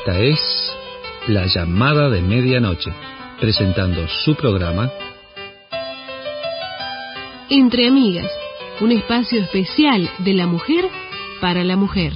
Esta es La Llamada de Medianoche, presentando su programa Entre Amigas, un espacio especial de la mujer para la mujer.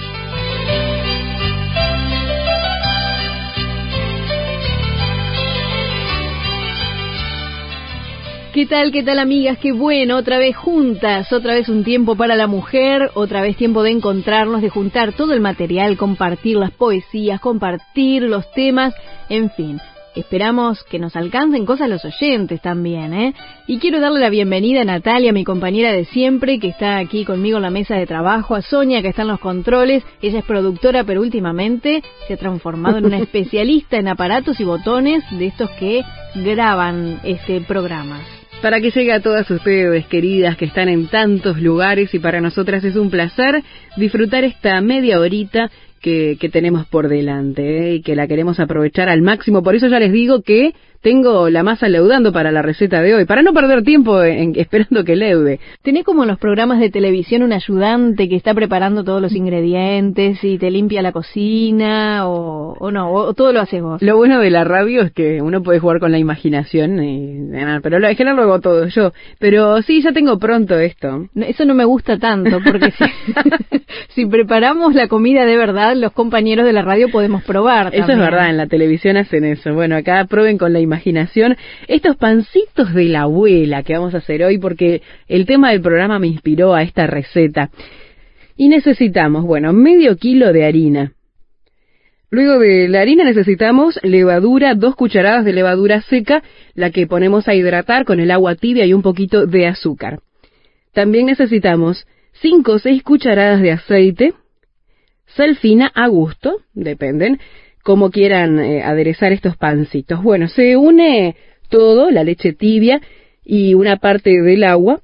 ¿Qué tal amigas? Qué bueno, otra vez juntas, otra vez un tiempo para la mujer, otra vez tiempo de encontrarnos, de juntar todo el material, compartir las poesías, compartir los temas, en fin. Esperamos que nos alcancen cosas los oyentes también, ¿eh? Y quiero darle la bienvenida a Natalia, mi compañera de siempre, que está aquí conmigo en la mesa de trabajo, a Sonia, que está en los controles. Ella es productora, pero últimamente se ha transformado en una especialista en aparatos y botones de estos que graban programas. Para que llegue a todas ustedes, queridas, que están en tantos lugares, y para nosotras es un placer disfrutar esta media horita que tenemos por delante, y que la queremos aprovechar al máximo. Por eso ya les digo que tengo la masa leudando para la receta de hoy, para no perder tiempo esperando que leude. ¿Tenés como en los programas de televisión un ayudante que está preparando todos los ingredientes y te limpia la cocina o no? ¿O todo lo haces vos? Lo bueno de la radio es que uno puede jugar con la imaginación, pero en general lo hago todo yo. Pero sí, ya tengo pronto esto. No, eso no me gusta tanto, porque si preparamos la comida de verdad, los compañeros de la radio podemos probar también. Eso es verdad, en la televisión hacen eso. Bueno, acá prueben con la imaginación estos pancitos de la abuela que vamos a hacer hoy, porque el tema del programa me inspiró a esta receta. Y necesitamos, medio kilo de harina. Luego de la harina necesitamos levadura, 2 cucharadas de levadura seca, la que ponemos a hidratar con el agua tibia, y un poquito de azúcar. También necesitamos 5 o 6 cucharadas de aceite, sal fina a gusto, dependen cómo quieran aderezar estos pancitos. Bueno, se une todo, la leche tibia y una parte del agua,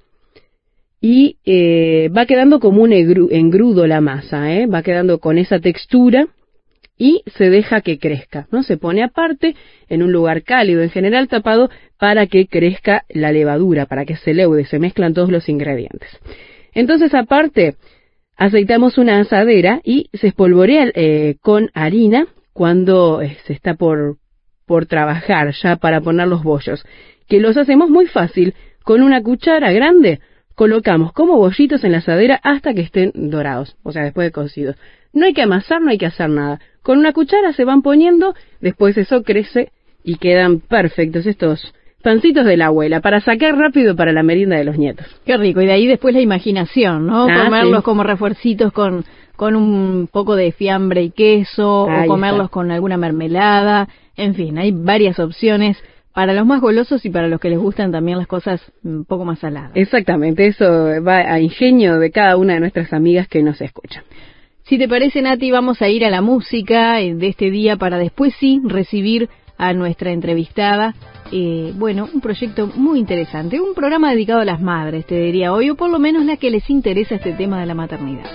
y va quedando como un engrudo la masa, va quedando con esa textura, y se deja que crezca, ¿no? Se pone aparte en un lugar cálido, en general tapado, para que crezca la levadura, para que se leude, se mezclan todos los ingredientes. Entonces, aparte, aceitamos una asadera y se espolvorea con harina cuando se está por trabajar ya para poner los bollos, que los hacemos muy fácil. Con una cuchara grande colocamos como bollitos en la asadera hasta que estén dorados, o sea, después de cocidos. No hay que amasar, no hay que hacer nada. Con una cuchara se van poniendo, después eso crece y quedan perfectos estos pancitos de la abuela, para sacar rápido para la merienda de los nietos. Qué rico, y de ahí después la imaginación, ¿no? Comerlos como refuercitos con un poco de fiambre y queso, o comerlos con alguna mermelada, en fin, hay varias opciones para los más golosos y para los que les gustan también las cosas un poco más saladas. Exactamente, eso va a ingenio de cada una de nuestras amigas que nos escuchan. Si te parece, Nati, vamos a ir a la música de este día para después sí recibir a nuestra entrevistada. Un proyecto muy interesante, un programa dedicado a las madres, te diría hoy, o por lo menos las que les interesa este tema de la maternidad.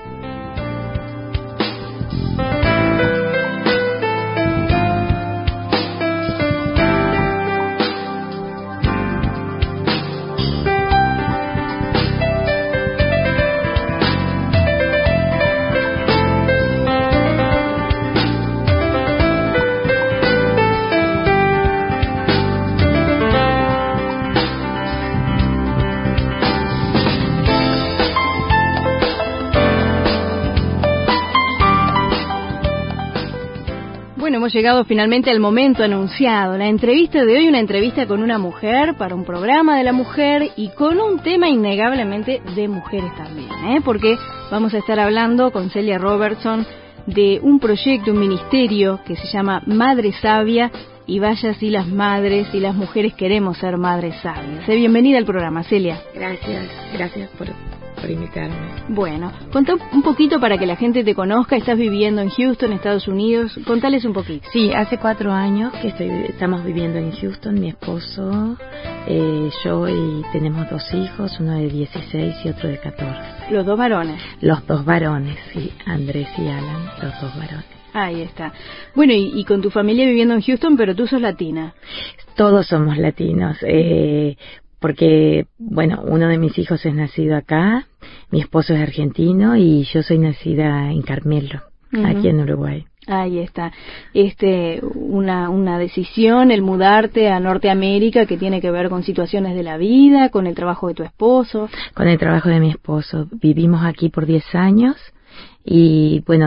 Hemos llegado finalmente al momento anunciado, la entrevista de hoy, una entrevista con una mujer para un programa de la mujer y con un tema innegablemente de mujeres también, porque vamos a estar hablando con Celia Robertson de un proyecto, un ministerio que se llama Madre Sabia, y vaya si las madres y las mujeres queremos ser madres sabias. Bienvenida al programa, Celia. Gracias por invitarme. Bueno, contá un poquito para que la gente te conozca. Estás viviendo en Houston, Estados Unidos. Contales un poquito. Sí, hace 4 años que estamos viviendo en Houston, mi esposo, yo, y tenemos 2 hijos, uno de 16 y otro de 14. ¿Los 2 varones? Los 2 varones, sí, Andrés y Alan, los 2 varones. Ahí está. Bueno, y con tu familia viviendo en Houston, pero tú sos latina. Todos somos latinos, porque, uno de mis hijos es nacido acá, mi esposo es argentino y yo soy nacida en Carmelo, aquí en Uruguay. Ahí está. Una decisión, el mudarte a Norteamérica, que tiene que ver con situaciones de la vida, con el trabajo de tu esposo. Con el trabajo de mi esposo. Vivimos aquí por 10 años y bueno,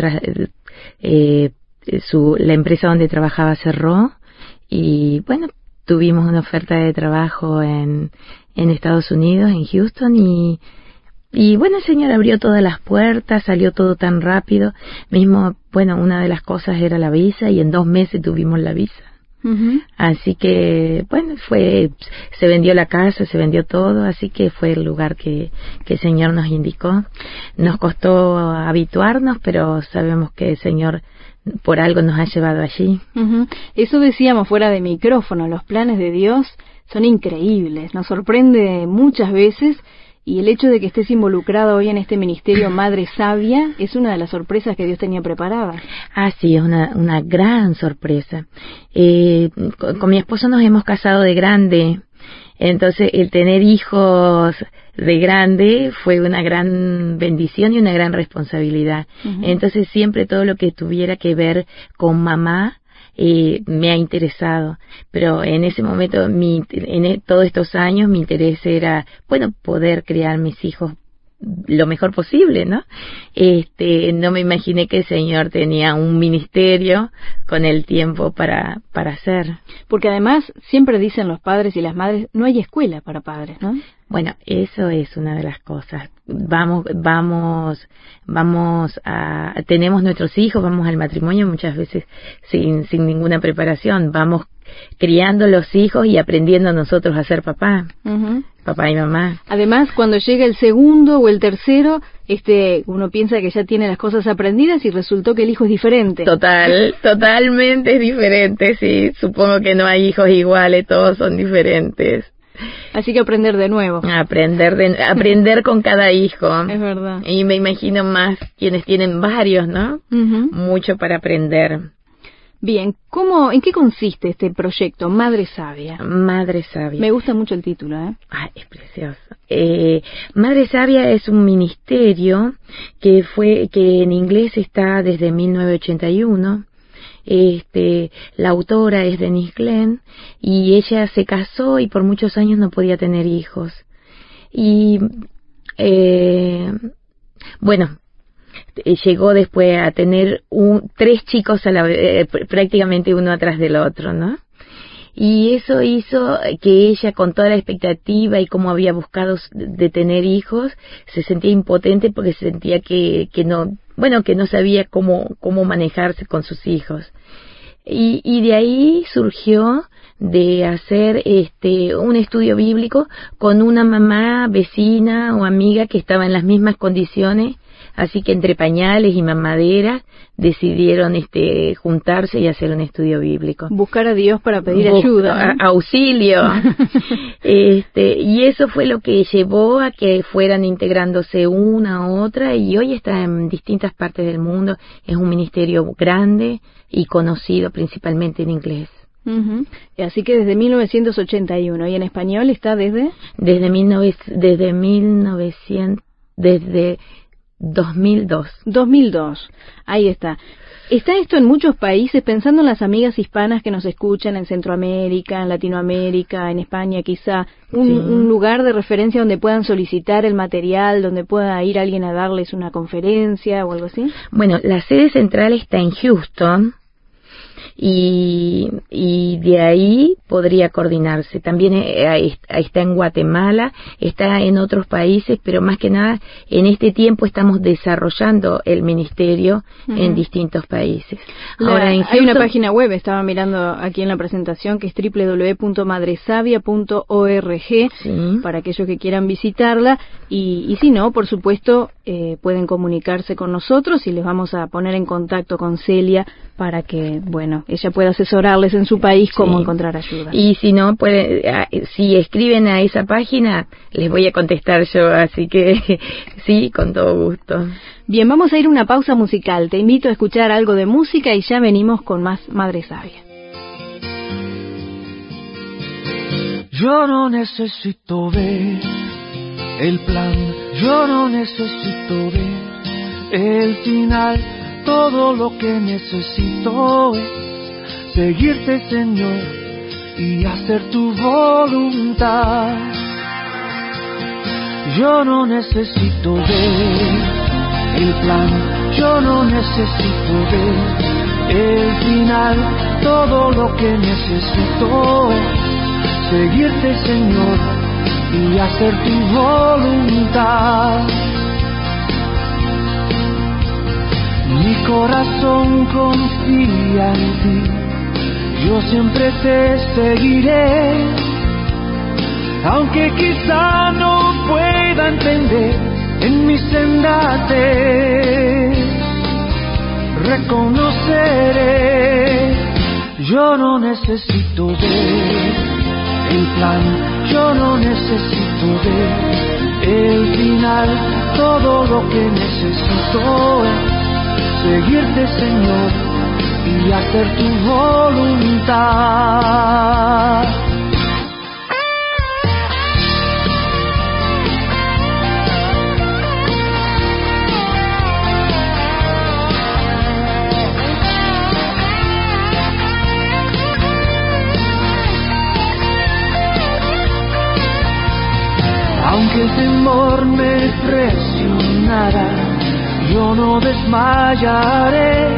la empresa donde trabajaba cerró y bueno, tuvimos una oferta de trabajo en Estados Unidos, en Houston, y bueno, el Señor abrió todas las puertas, salió todo tan rápido. Mismo, bueno, una de las cosas era la visa y en 2 meses tuvimos la visa. Uh-huh. Así que, bueno, se vendió la casa, se vendió todo, así que fue el lugar que el Señor nos indicó. Nos costó habituarnos, pero sabemos que el Señor por algo nos ha llevado allí. Uh-huh. Eso decíamos fuera de micrófono, los planes de Dios son increíbles, nos sorprende muchas veces. Y el hecho de que estés involucrado hoy en este ministerio Madre Sabia es una de las sorpresas que Dios tenía preparada. Ah, sí, es una gran sorpresa. Con mi esposo nos hemos casado de grande, entonces el tener hijos de grande fue una gran bendición y una gran responsabilidad. Uh-huh. Entonces siempre todo lo que tuviera que ver con mamá me ha interesado, pero en ese momento, todos estos años, mi interés era, bueno, poder criar mis hijos lo mejor posible, ¿no? No me imaginé que el Señor tenía un ministerio con el tiempo para hacer. Porque además, siempre dicen los padres y las madres, no hay escuela para padres, ¿no? Bueno, eso es una de las cosas. Tenemos nuestros hijos, vamos al matrimonio muchas veces sin ninguna preparación, vamos criando los hijos y aprendiendo nosotros a ser papá, uh-huh. Papá y mamá. Además, cuando llega el segundo o el tercero, uno piensa que ya tiene las cosas aprendidas y resultó que el hijo es diferente. Totalmente es diferente, sí, supongo que no hay hijos iguales, todos son diferentes. Así que aprender de nuevo. Aprender con cada hijo. Es verdad. Y me imagino más quienes tienen varios, ¿no? Uh-huh. Mucho para aprender. Bien, ¿en qué consiste este proyecto, Madre Sabia? Madre Sabia. Me gusta mucho el título, ¿eh? Ah, es precioso. Madre Sabia es un ministerio que en inglés está desde 1981. La autora es Denise Glenn y ella se casó y por muchos años no podía tener hijos. Y, bueno, llegó después a tener 3 chicos a la vez, prácticamente uno atrás del otro, ¿no? Y eso hizo que ella, con toda la expectativa y como había buscado de tener hijos, se sentía impotente porque sentía que no sabía cómo manejarse con sus hijos. Y de ahí surgió de hacer un estudio bíblico con una mamá, vecina o amiga que estaba en las mismas condiciones, así que entre pañales y mamaderas decidieron juntarse y hacer un estudio bíblico. Buscar a Dios para pedir ayuda, ¿no? Auxilio. Y eso fue lo que llevó a que fueran integrándose una a otra, y hoy está en distintas partes del mundo. Es un ministerio grande y conocido principalmente en inglés. Uh-huh. Así que desde 1981, y en español está desde 2002. 2002, ahí está. Está esto en muchos países, pensando en las amigas hispanas que nos escuchan en Centroamérica, en Latinoamérica, en España quizá, un lugar de referencia donde puedan solicitar el material, donde pueda ir alguien a darles una conferencia o algo así. Bueno, la sede central está en Houston, y de ahí podría coordinarse. También está en Guatemala, está en otros países, pero más que nada en este tiempo estamos desarrollando el ministerio en distintos países. Ahora en Houston, hay una página web, estaba mirando aquí en la presentación, que es www.madresavia.org, sí, para aquellos que quieran visitarla, y si no, por supuesto, pueden comunicarse con nosotros y les vamos a poner en contacto con Celia para que, ella pueda asesorarles en su país cómo encontrar ayuda. Y si no, si escriben a esa página, les voy a contestar yo, así que sí, con todo gusto. Bien, vamos a ir a una pausa musical. Te invito a escuchar algo de música y ya venimos con más Madre Sabia. Yo no necesito ver el plan, yo no necesito ver el final. todo lo que necesito es seguirte, Señor, y hacer tu voluntad. Yo no necesito ver el plan, yo no necesito ver el final, todo lo que necesito es seguirte, Señor, y hacer tu voluntad. Mi corazón confía en ti, yo siempre te seguiré, aunque quizá no pueda entender en mi senda te reconoceré. Yo no necesito ver el plan, yo no necesito ver el final, todo lo que necesito es seguirte, Señor, y hacer tu voluntad. Aunque el temor me presionara, yo no desmayaré,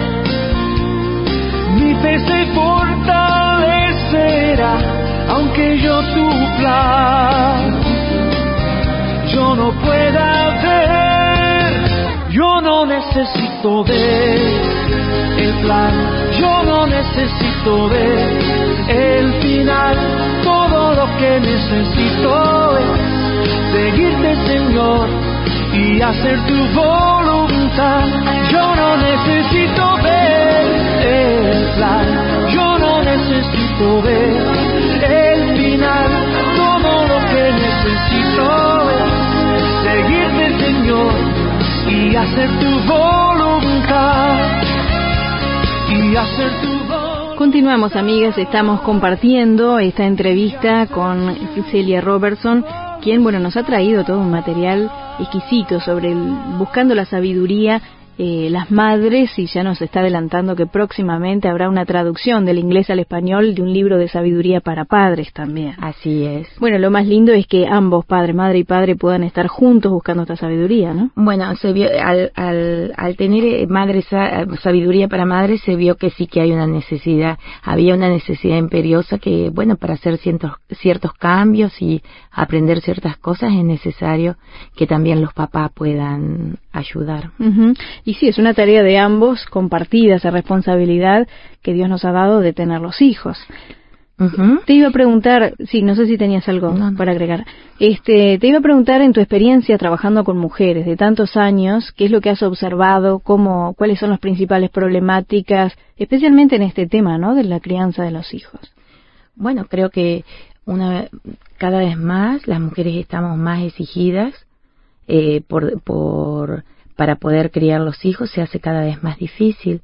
mi fe se fortalecerá, aunque yo tu plan yo no pueda ver. Yo no necesito ver el plan, yo no necesito ver el final, todo lo que necesito es seguirte, Señor, y hacer tu voluntad. Yo no necesito ver el plan, yo no necesito ver el final, todo lo que necesito es seguirte, Señor, y hacer tu voluntad, y hacer tu voluntad. Continuamos, amigas, estamos compartiendo esta entrevista con Celia Robertson, quien, nos ha traído todo un material exquisito sobre buscando la sabiduría, las madres, y ya nos está adelantando que próximamente habrá una traducción del inglés al español de un libro de sabiduría para padres también. Así es. Lo más lindo es que ambos, madre y padre, puedan estar juntos buscando esta sabiduría, ¿no? Bueno, se vio, al tener sabiduría para madres, se vio que sí que hay una necesidad, había una necesidad imperiosa que, para hacer ciertos cambios y aprender ciertas cosas es necesario que también los papás puedan ayudar. Uh-huh. Y sí, es una tarea de ambos, compartida esa responsabilidad que Dios nos ha dado de tener los hijos. Uh-huh. Te iba a preguntar, sí, no sé si tenías algo para agregar. Te iba a preguntar, en tu experiencia trabajando con mujeres de tantos años, ¿qué es lo que has observado? ¿Cuáles son las principales problemáticas, especialmente en este tema, ¿no?, de la crianza de los hijos? Creo que cada vez más las mujeres estamos más exigidas para poder criar los hijos, se hace cada vez más difícil.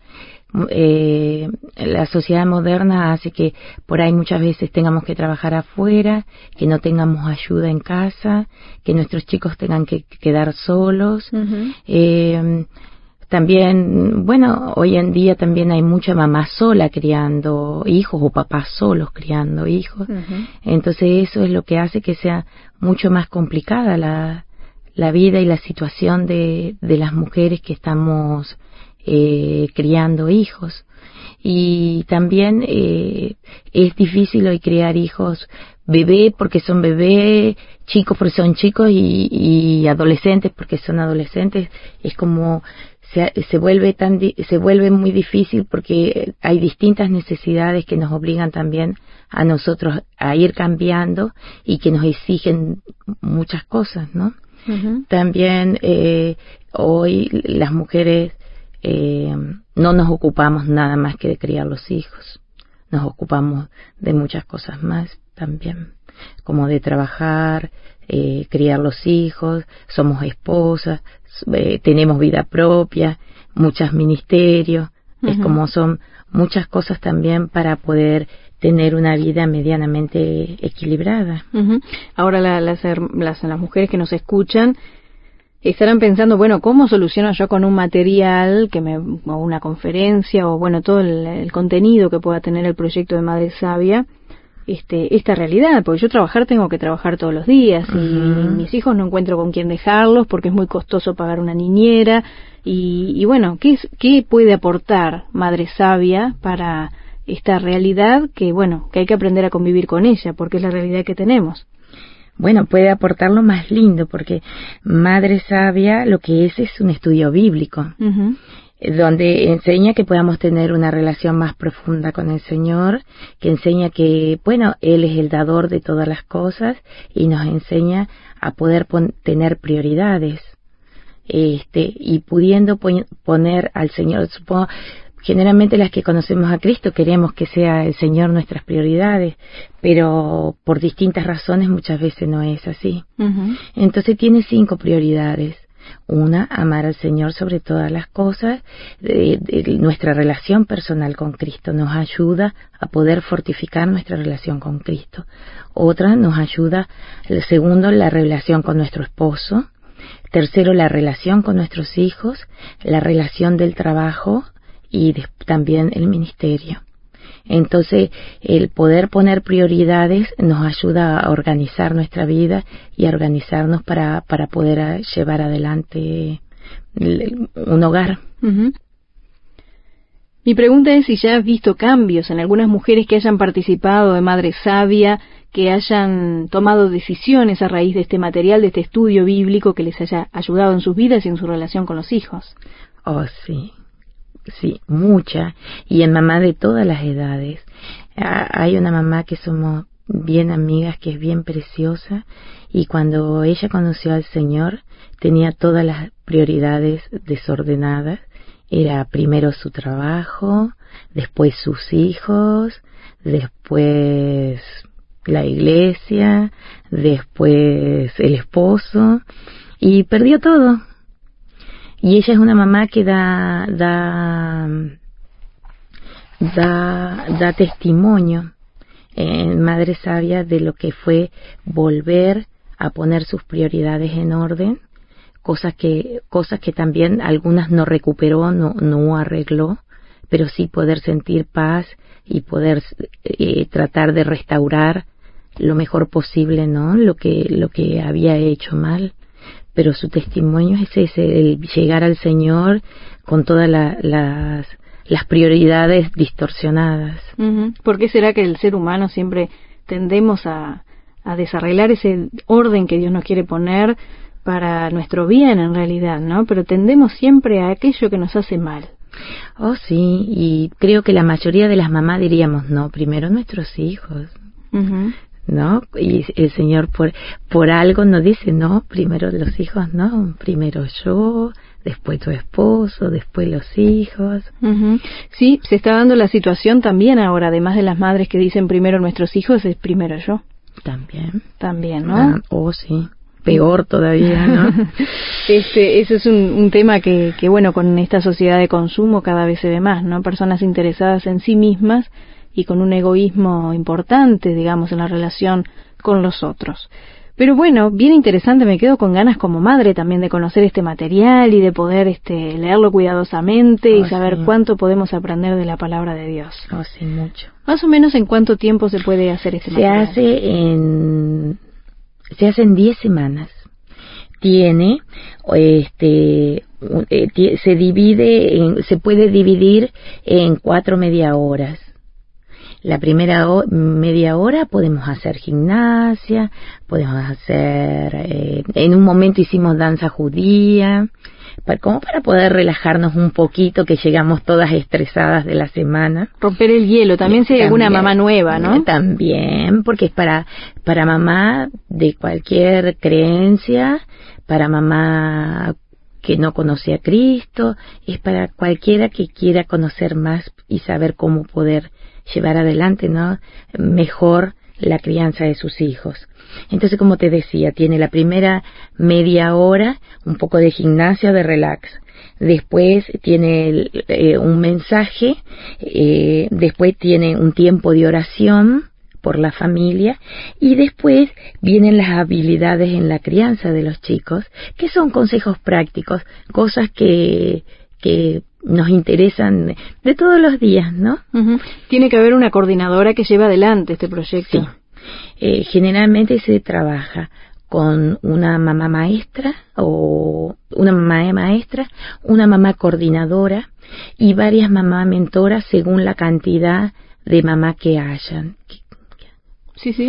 La sociedad moderna hace que por ahí muchas veces tengamos que trabajar afuera, que no tengamos ayuda en casa, que nuestros chicos tengan que quedar solos. Uh-huh. También, hoy en día también hay mucha mamá sola criando hijos o papás solos criando hijos. Uh-huh. Entonces eso es lo que hace que sea mucho más complicada la vida y la situación de las mujeres que estamos criando hijos. Y también es difícil hoy criar hijos bebé porque son bebés, chicos porque son chicos y adolescentes porque son adolescentes. Es como se vuelve muy difícil porque hay distintas necesidades que nos obligan también a nosotros a ir cambiando y que nos exigen muchas cosas, ¿no? Uh-huh. También hoy las mujeres no nos ocupamos nada más que de criar los hijos, nos ocupamos de muchas cosas más también, como de trabajar, criar los hijos, somos esposas, tenemos vida propia, muchos ministerios. Uh-huh. Es como son muchas cosas también para poder tener una vida medianamente equilibrada. Uh-huh. Ahora las mujeres que nos escuchan estarán pensando, bueno, ¿cómo soluciono yo con un material o una conferencia o bueno, todo el contenido que pueda tener el proyecto de Madre Sabia, esta realidad? Porque yo tengo que trabajar todos los días y mis hijos no encuentro con quién dejarlos porque es muy costoso pagar una niñera y bueno, ¿qué puede aportar Madre Sabia para esta realidad que hay que aprender a convivir con ella porque es la realidad que tenemos? Bueno, puede aportar lo más lindo, porque Madre Sabia lo que es un estudio bíblico, donde enseña que podamos tener una relación más profunda con el Señor, que enseña que, Él es el dador de todas las cosas y nos enseña a poder tener prioridades, y pudiendo poner al Señor, supongo. Generalmente las que conocemos a Cristo queremos que sea el Señor nuestras prioridades, pero por distintas razones muchas veces no es así. Entonces tiene 5 prioridades. Una, amar al Señor sobre todas las cosas. Nuestra relación personal con Cristo nos ayuda a poder fortificar nuestra relación con Cristo. Otra nos ayuda, segundo, la relación con nuestro esposo. Tercero, la relación con nuestros hijos, la relación del trabajo, y también el ministerio. Entonces, el poder poner prioridades nos ayuda a organizar nuestra vida y a organizarnos para poder llevar adelante un hogar. Mi pregunta es si ya has visto cambios en algunas mujeres que hayan participado de Madre Sabia, que hayan tomado decisiones a raíz de este material, de este estudio bíblico que les haya ayudado en sus vidas y en su relación con los hijos. Oh, sí. Sí, mucha, y en mamá de todas las edades. Hay una mamá que somos bien amigas, que es bien preciosa, y cuando ella conoció al Señor, tenía todas las prioridades desordenadas. Era primero su trabajo, después sus hijos, después la iglesia, después el esposo, y perdió todo. Y ella es una mamá que da testimonio en Madre Sabia de lo que fue volver a poner sus prioridades en orden, cosas que también algunas no recuperó, no arregló, pero sí poder sentir paz y poder tratar de restaurar lo mejor posible, ¿no? Lo que había hecho mal. Pero su testimonio es ese, el llegar al Señor con todas las prioridades distorsionadas. ¿Por qué será que el ser humano siempre tendemos a desarreglar ese orden que Dios nos quiere poner para nuestro bien en realidad, ¿no? Pero tendemos siempre a aquello que nos hace mal. Oh, sí, y creo que la mayoría de las mamás diríamos, no, primero nuestros hijos. ¿No? Y el Señor por algo nos dice, no, primero los hijos, no, primero yo, después tu esposo, después los hijos. Sí, se está dando la situación también ahora, además de las madres que dicen primero nuestros hijos, es primero yo. También, ¿no? Sí, peor todavía, ¿no? Ese es un tema que bueno, con esta sociedad de consumo cada vez se ve más, ¿no? Personas interesadas en sí mismas y con un egoísmo importante, digamos, en la relación con los otros. Pero bueno, bien interesante, me quedo con ganas como madre también de conocer este material y de poder leerlo cuidadosamente y saber cuánto podemos aprender de la palabra de Dios. Sí, mucho. Más o menos, ¿en cuánto tiempo se puede hacer este material? Se hace en 10 semanas. Se puede dividir en 4 media horas. La primera media hora podemos hacer gimnasia, podemos hacer, en un momento hicimos danza judía, como para poder relajarnos un poquito, que llegamos todas estresadas de la semana. Romper el hielo, también si hay alguna mamá nueva, ¿no? También, porque es para mamá de cualquier creencia, para mamá que no conoce a Cristo, es para cualquiera que quiera conocer más y saber cómo poder llevar adelante, ¿no?, mejor la crianza de sus hijos. Entonces, como te decía, tiene la primera media hora un poco de gimnasia, de relax. Después tiene un mensaje, después tiene un tiempo de oración por la familia, y después vienen las habilidades en la crianza de los chicos, que son consejos prácticos, cosas que nos interesan de todos los días, ¿no? Uh-huh. Tiene que haber una coordinadora que lleve adelante este proyecto. Sí. Generalmente se trabaja con una mamá maestra o una mamá maestra, una mamá coordinadora y varias mamás mentoras según la cantidad de mamá que hayan. Sí, sí.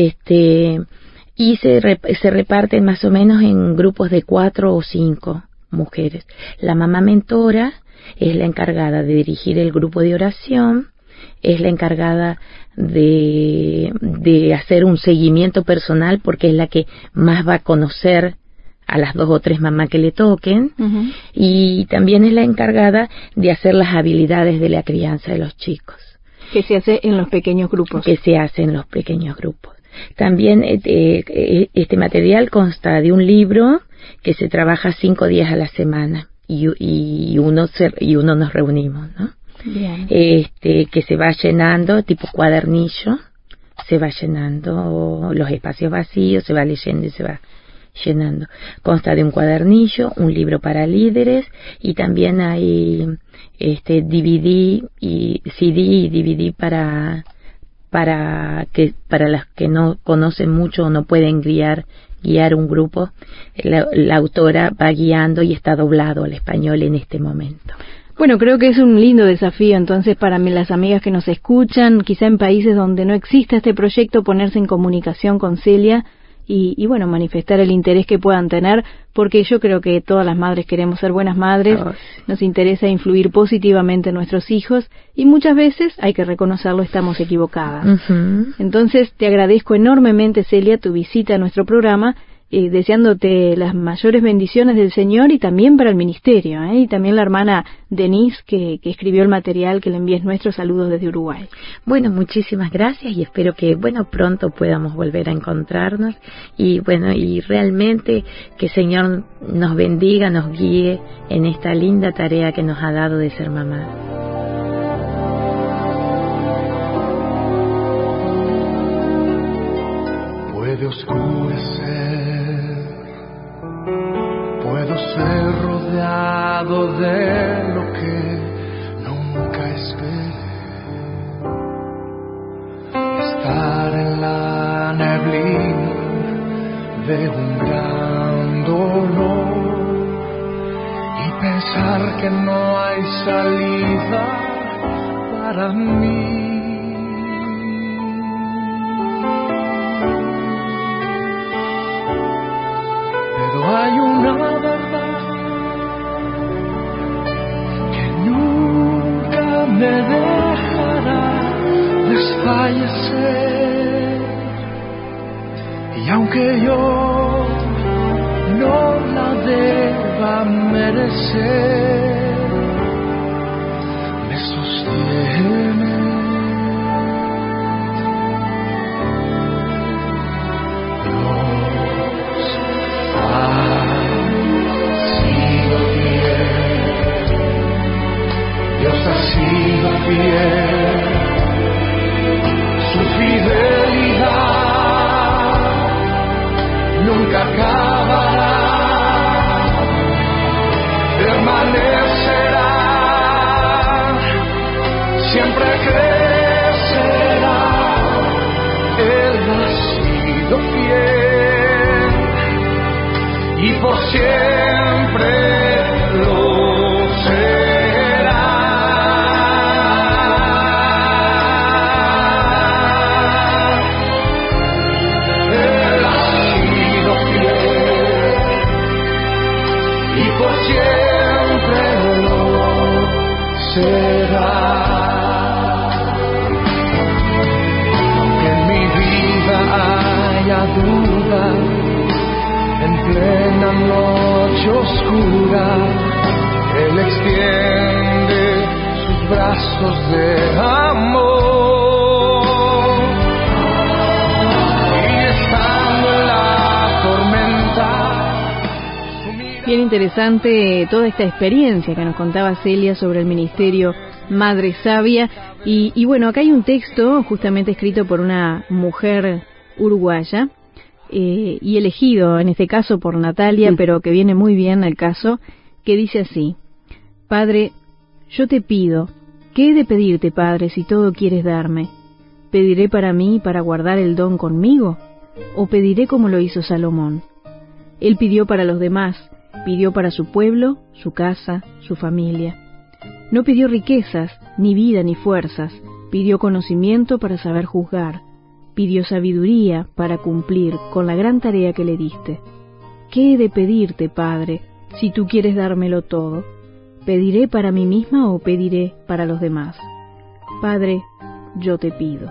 Y se reparten más o menos en grupos de 4 o 5 mujeres. La mamá mentora es la encargada de dirigir el grupo de oración, es la encargada de hacer un seguimiento personal porque es la que más va a conocer a las 2 o 3 mamás que le toquen, uh-huh. Y también es la encargada de hacer las habilidades de la crianza de los chicos. Que se hace en los pequeños grupos. Que se hace en los pequeños grupos. También este material consta de un libro que se trabaja 5 días a la semana y uno nos reunimos, ¿no? Bien. Que se va llenando, tipo cuadernillo, se va llenando los espacios vacíos, se va leyendo y se va llenando. Consta de un cuadernillo, un libro para líderes y también hay DVD y CD y DVD para las que no conocen mucho o no pueden guiar un grupo. La autora va guiando y está doblado al español en este momento. Bueno, creo que es un lindo desafío entonces para las amigas que nos escuchan, quizá en países donde no exista este proyecto, ponerse en comunicación con Celia y bueno, manifestar el interés que puedan tener, porque yo creo que todas las madres queremos ser buenas madres, nos interesa influir positivamente en nuestros hijos y muchas veces, hay que reconocerlo, estamos equivocadas. Uh-huh. Entonces, te agradezco enormemente, Celia, tu visita a nuestro programa, deseándote las mayores bendiciones del Señor y también para el ministerio, y también la hermana Denise que escribió el material, que le envíes nuestros saludos desde Uruguay. Bueno, muchísimas gracias y espero que pronto podamos volver a encontrarnos y realmente que el Señor nos bendiga, nos guíe en esta linda tarea que nos ha dado de ser mamá. Puede oscurecer, puedo ser rodeado de lo que nunca esperé, estar en la neblina de un gran dolor y pensar que no hay salida para mí. Hay una verdad que nunca me dejará desfallecer, y aunque yo no la deba merecer, me sostiene. Dios ha sido fiel, su fidelidad nunca acabará, permanecerá, siempre crecerá. Él ha sido fiel y por siempre lo será. Aunque en mi vida haya duda, en plena noche oscura, Él extiende sus brazos de amor. Y estando en la tormenta, bien interesante toda esta experiencia que nos contaba Celia sobre el ministerio madre sabia. Y bueno, acá hay un texto justamente escrito por una mujer uruguaya, y elegido en este caso por Natalia, pero que viene muy bien al caso, que dice así: Padre, yo te pido, ¿qué he de pedirte, Padre, si todo quieres darme? ¿Pediré para mí para guardar el don conmigo? ¿O pediré como lo hizo Salomón? Él pidió para los demás, pidió para su pueblo, su casa, su familia. No pidió riquezas, ni vida, ni fuerzas, pidió conocimiento para saber juzgar, pidió sabiduría para cumplir con la gran tarea que le diste. ¿Qué he de pedirte, Padre, si tú quieres dármelo todo? ¿Pediré para mí misma o pediré para los demás? Padre, yo te pido.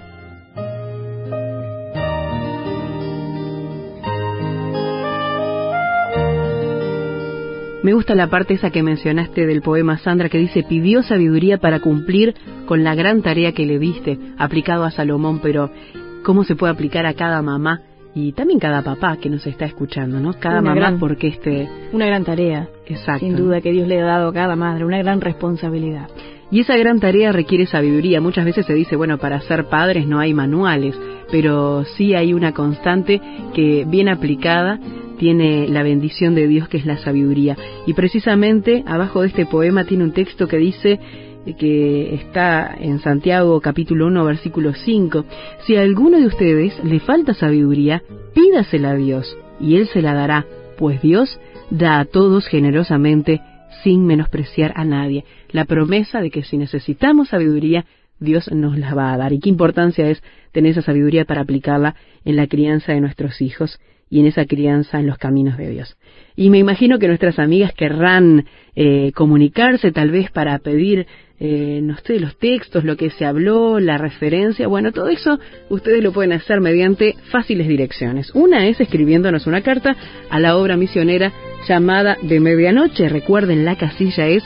Me gusta la parte esa que mencionaste del poema, Sandra, que dice: pidió sabiduría para cumplir con la gran tarea que le diste, aplicado a Salomón, pero ¿cómo se puede aplicar a cada mamá y también cada papá que nos está escuchando, ¿no? Cada mamá, porque una gran tarea. Exacto. Sin duda que Dios le ha dado a cada madre, una gran responsabilidad. Y esa gran tarea requiere sabiduría. Muchas veces se dice, bueno, para ser padres no hay manuales, pero sí hay una constante que, bien aplicada, tiene la bendición de Dios, que es la sabiduría. Y precisamente abajo de este poema tiene un texto que dice, que está en Santiago capítulo 1 versículo 5: si a alguno de ustedes le falta sabiduría, pídasela a Dios, y Él se la dará, pues Dios da a todos generosamente, sin menospreciar a nadie. La promesa de que si necesitamos sabiduría, Dios nos la va a dar. Y qué importancia es tener esa sabiduría para aplicarla en la crianza de nuestros hijos y en esa crianza en los caminos de Dios. Y me imagino que nuestras amigas querrán comunicarse tal vez para pedir, no sé, los textos, lo que se habló, la referencia. Bueno, todo eso ustedes lo pueden hacer mediante fáciles direcciones. Una es escribiéndonos una carta a la obra misionera Llamada de Medianoche. Recuerden, la casilla es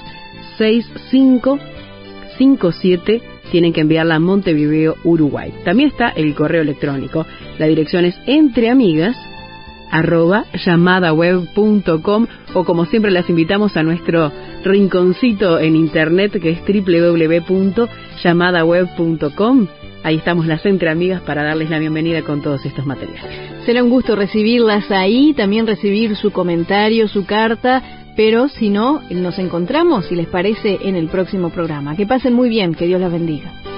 6557. Tienen que enviarla a Montevideo, Uruguay. También está el correo electrónico. La dirección es entreamigas@llamadaweb.com, o como siempre las invitamos a nuestro rinconcito en internet, que es www.llamadaweb.com. Ahí estamos las entreamigas para darles la bienvenida con todos estos materiales. Será un gusto recibirlas ahí, también recibir su comentario, su carta, pero si no, nos encontramos, si les parece, en el próximo programa. Que pasen muy bien, que Dios las bendiga.